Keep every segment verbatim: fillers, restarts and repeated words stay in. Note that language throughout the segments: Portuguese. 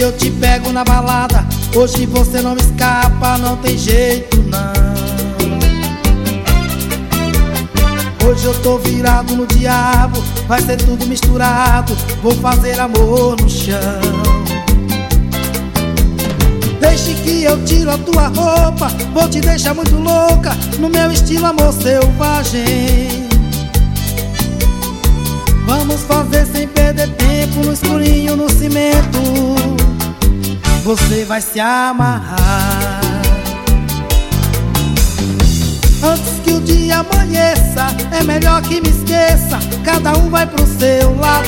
eu te pego na balada, hoje você não me escapa, não tem jeito não. Hoje eu tô virado no diabo, vai ser tudo misturado, vou fazer amor no chão. Deixe que eu tiro a tua roupa, vou te deixar muito louca, no meu estilo amor selvagem. Vamos fazer sem perder tempo, no escurinho, no cimento, você vai se amarrar. Antes que o dia amanheça, é melhor que me esqueça, cada um vai pro seu lado.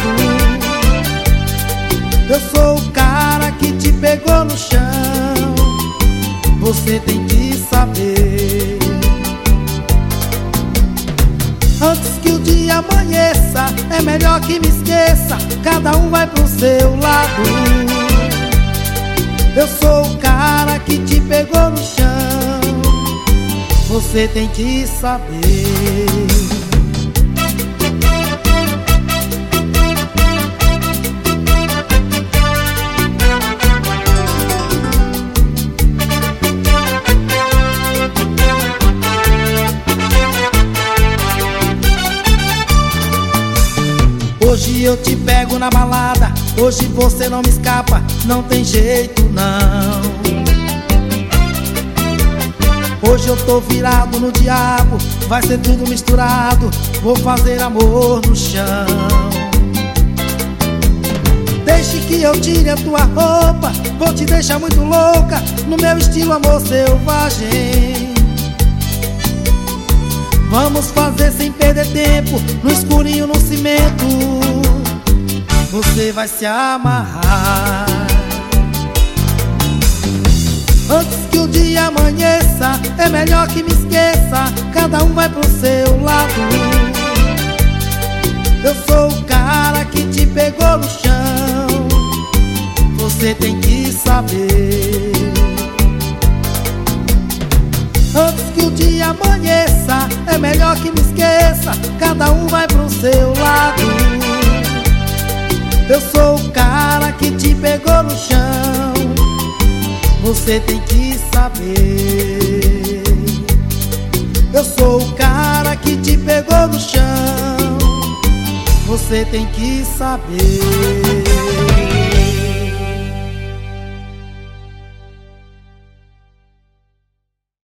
Eu sou o cara que te pegou no chão, você tem que saber. Antes que o dia amanheça, é melhor que me esqueça, cada um vai pro seu lado. Eu sou o cara que te pegou no chão, você tem que saber. Hoje eu te pego na balada, hoje você não me escapa, não tem jeito não. Hoje eu tô virado no diabo, vai ser tudo misturado, vou fazer amor no chão. Deixe que eu tire a tua roupa, vou te deixar muito louca, no meu estilo amor selvagem. Vamos fazer sem perder tempo, no escurinho, no cimento, você vai se amarrar. Antes que o dia amanheça, é melhor que me esqueça, cada um vai pro seu lado. Eu sou o cara que te pegou no chão, você tem que saber. Antes que o dia amanheça, é melhor que me esqueça, cada um vai pro seu lado. Eu sou o cara que te pegou no chão, você tem que saber. Eu sou o cara que te pegou no chão, você tem que saber.